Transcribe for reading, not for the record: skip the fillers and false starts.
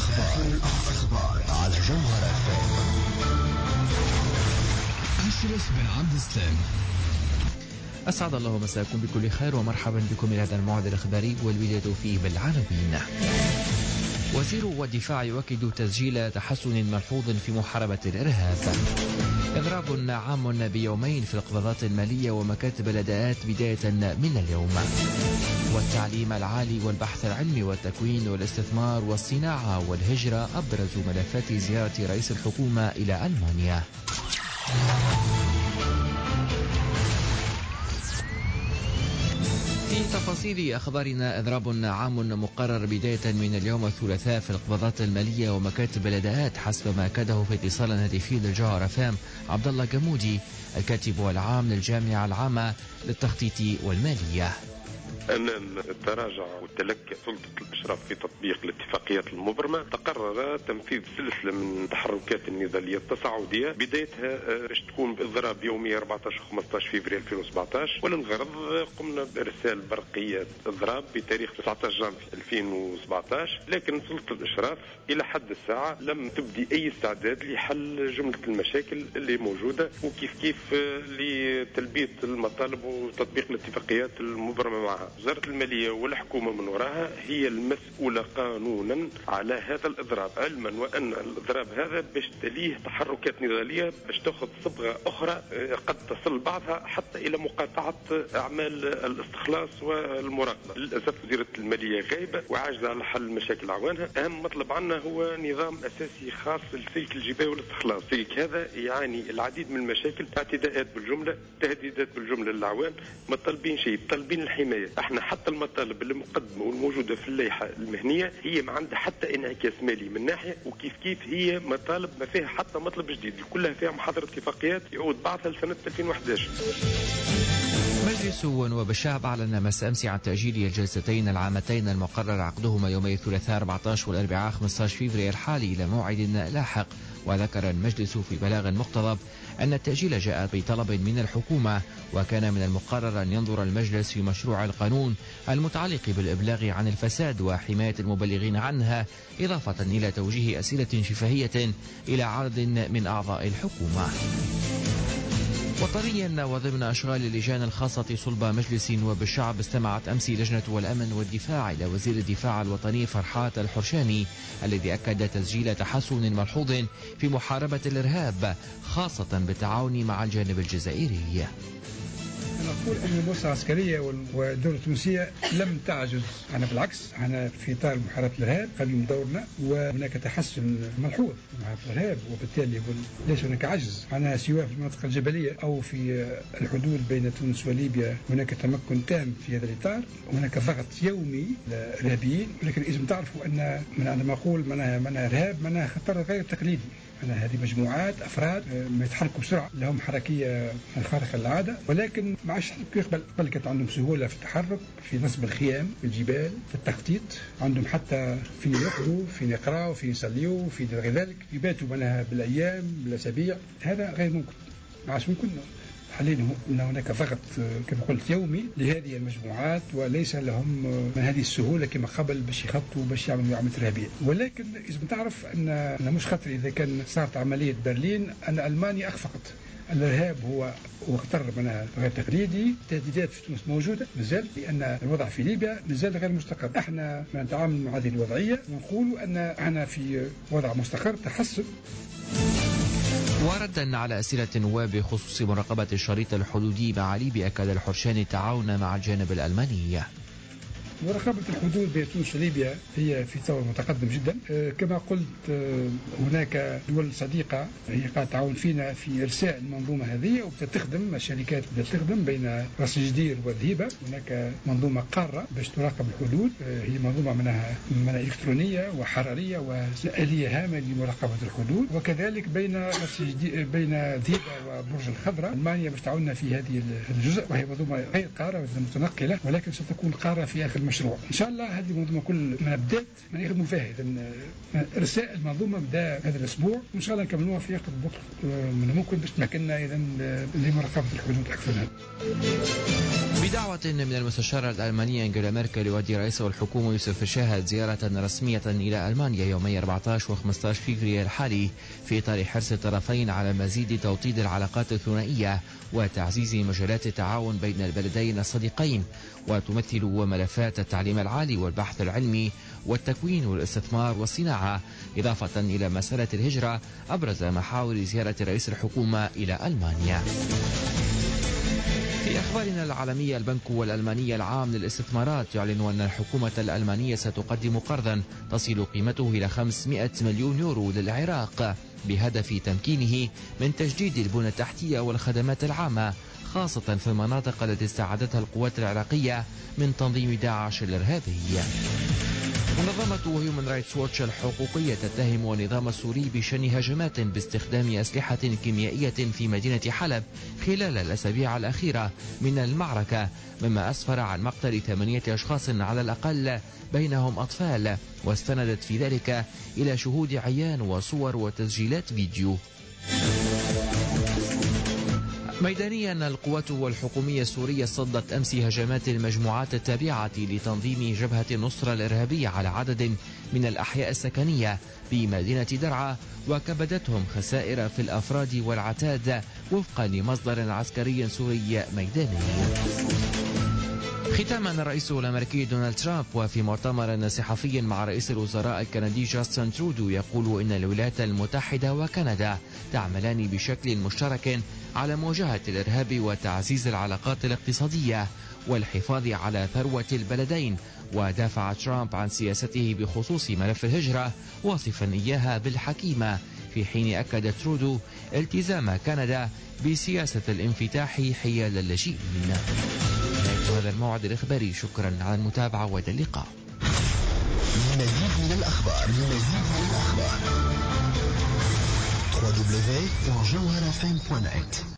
الأخبار على جوهر FM. أشرف بن عبد السلام. أسعد الله مساكم بكل خير ومرحبا بكم إلى هذا الموعد الإخباري والبداية فيه بالعناوين. وزير الدفاع يؤكد تسجيل تحسن ملحوظ في محاربة الإرهاب. إضراب عام بيومين في القبضات المالية ومكاتب الأداءات بداية من اليوم. والتعليم العالي والبحث العلمي والتكوين والاستثمار والصناعة والهجرة أبرز ملفات زيارة رئيس الحكومة إلى ألمانيا. في تفاصيل أخبارنا، إضراب عام مقرر بداية من اليوم الثلاثاء في القبضات المالية ومكاتب الأداءات حسب ما أكده في اتصال هاتفي للجوهر FM عبد الله جمودي الكاتب العام للجامعة العامة للتخطيط والمالية. أمام التراجع والتلكؤ سلطة الإشراف في تطبيق الاتفاقيات المبرمة، تقرر تنفيذ سلسلة من التحركات النضالية التصاعدية بدايتها باش تكون بإضراب يومي 14 15 فبراير 2017. وللغرض قمنا بإرسال برقية إضراب بتاريخ 19 جانفي 2017، لكن سلطة الإشراف إلى حد الساعة لم تبدي أي استعداد لحل جملة المشاكل اللي موجودة وكيف لتلبية المطالب وتطبيق الاتفاقيات المبرمة معها. وزارة المالية والحكومة من وراها هي المسؤولة قانونا على هذا الإضراب، علما وأن الإضراب هذا باش تليه تحركات نضالية باش تأخذ صبغة أخرى قد تصل بعضها حتى إلى مقاطعة أعمال الاستخلاص والمراقبة. للأسف وزارة المالية غايبة وعاجزة على حل مشاكل عوانها. أهم مطلب عنا هو نظام أساسي خاص للسلك الجباية والاستخلاص. السلك هذا يعاني العديد من المشاكل، اعتداءات بالجملة، تهديدات بالجملة للعوان. ما طالبين شيء، طالبين الحماية. احنا حتى المطالب اللي مقدمه والموجوده في اللائحه المهنيه هي ما عندها حتى انعكاس مالي من ناحيه، وكيف هي مطالب ما فيها حتى مطلب جديد، كلها فيها محاضره اتفاقيات يعود بعضها لسنه 2011. مجلس ونواب الشعب أعلن مساء أمس عن تأجيل الجلستين العامتين المقرر عقدهما يومي الثلاثاء 14 والأربعاء 15 فبراير الحالي إلى موعد لاحق. وذكر المجلس في بلاغ مقتضب أن التأجيل جاء بطلب من الحكومة، وكان من المقرر أن ينظر المجلس في مشروع القانون المتعلق بالإبلاغ عن الفساد وحماية المبلغين عنها، إضافة إلى توجيه أسئلة شفهية إلى عدد من أعضاء الحكومة. وطنيا وضمن أشغال اللجان الخاصة صلب مجلس نواب الشعب، استمعت أمس لجنة الأمن والدفاع إلى وزير الدفاع الوطني فرحات الحرشاني الذي أكد تسجيل تحسن ملحوظ في محاربة الإرهاب خاصة بالتعاون مع الجانب الجزائري. نقول أن المؤسسة العسكرية والدولة التونسية لم تعجز، أنا بالعكس، أنا في إطار محاربة الإرهاب قدم دورنا وهناك تحسن ملحوظ في محاربة الإرهاب، وبالتالي ليس هناك عجز. أنا سواء في المناطق الجبلية أو في الحدود بين تونس وليبيا هناك تمكن تام في هذا الإطار، وهناك ضغط يومي للإرهابيين. ولكن لازم تعرفوا أن عندما أقول معناها إرهاب معناها خطر غير تقليدي. هذه مجموعات أفراد ما يتحركوا بسرعة، لهم حركية خارقة للعادة، ولكن ما عادش قبل كانت عندهم سهولة في التحرك، في نصب الخيام في الجبال، في التخطيط، عندهم حتى فين يرقدوا، فين يقراوا، فين يصليوا، فين غير ذلك، يباتوا منها بالأيام بالأسابيع. هذا غير ممكن، ما عادش ممكن. حاليا ان هناك ضغط كما قلت يومي لهذه المجموعات، وليس لهم من هذه السهوله كما قبل باش يخطوا باش يعملوا عمليه ارهابيه. ولكن لازم تعرف ان مش خطر اذا كان صارت عمليه برلين ان المانيا اخفقت. الارهاب هو خطر منها غير تقليدي. التهديدات في تونس موجوده مازال، لان الوضع في ليبيا مازال غير مستقر. احنا نتعامل مع هذه الوضعيه ونقول ان احنا في وضع مستقر تحسن. وردا على أسئلة النواب بخصوص مراقبة الشريط الحدودي مع ليبيا، أكد الحرشاني التعاون مع الجانب الألماني. مراقبة الحدود بين تونس وليبيا هي في طور متقدم جدا. كما قلت هناك دول صديقة هي قاعدة تعاون فينا في إرساء المنظومة هذه، وبتخدم الشركات بتخدم بين راس الجدير والذهيبة. هناك منظومة قارة باش تراقب الحدود، هي منظومة منها إلكترونية وحرارية وآلية هامة لمراقبة الحدود. وكذلك بين ذهيبة وبرج الخضراء، ألمانيا باش تعاوننا في هذه الجزء، وهي منظومة غير قارة متنقلة، ولكن ستكون قارة في آخر المشروع. إن شاء الله هذه المنظومة كل ما بدأت ما يخدموا فيها. إذا رسائل المنظومة بدأ هذا الأسبوع وإن شاء الله نكملوها في أقرب وقت من ممكن باش تمكننا إذا لمرافقة الحدود أكثر. بدعوة من المستشارة الألمانية أنجيلا ميركل يودي رئيسه الحكومة يوسف الشاهد زيارة رسمية إلى ألمانيا يومي 14 و15 فبراير الحالي في إطار حرص الطرفين على مزيد توطيد العلاقات الثنائية وتعزيز مجالات التعاون بين البلدين الصديقين، وتمثل ملفات التعليم العالي والبحث العلمي والتكوين والاستثمار والصناعة، إضافة إلى مسألة الهجرة أبرز محاور زيارة رئيس الحكومة إلى ألمانيا. في أخبارنا العالمية، البنك الألماني العام للاستثمارات يعلن أن الحكومة الألمانية ستقدم قرضا تصل قيمته إلى 500 مليون يورو للعراق بهدف تمكينه من تجديد البنى التحتية والخدمات العامة، خاصة في المناطق التي استعادتها القوات العراقية من تنظيم داعش الإرهابي. منظمة هيومن رايتس ووتش الحقوقية تتهم النظام السوري بشن هجمات باستخدام أسلحة كيميائية في مدينة حلب خلال الأسابيع الأخيرة من المعركة، مما أسفر عن مقتل 8 أشخاص على الأقل بينهم أطفال، واستندت في ذلك إلى شهود عيان وصور وتسجيلات فيديو. ميدانيا، القوات الحكومية السورية صدت أمس هجمات المجموعات التابعة لتنظيم جبهة النصرة الإرهابية على عدد من الأحياء السكنية بمدينة درعا، وكبدتهم خسائر في الأفراد والعتاد وفقا لمصدر عسكري سوري ميداني. ختاما، الرئيس الأمريكي دونالد ترامب وفي مؤتمر صحفي مع رئيس الوزراء الكندي جاستن ترودو يقول إن الولايات المتحدة وكندا تعملان بشكل مشترك على مواجهة الإرهاب وتعزيز العلاقات الاقتصادية والحفاظ على ثروة البلدين. ودافع ترامب عن سياسته بخصوص ملف الهجرة واصفا إياها بالحكيمة، في حين أكد ترودو التزام كندا بسياسة الانفتاح حيال اللاجئين. هذا الموعد الإخباري، شكرا على المتابعة وإلى اللقاء. مزيد من الأخبار www.jawharafm.net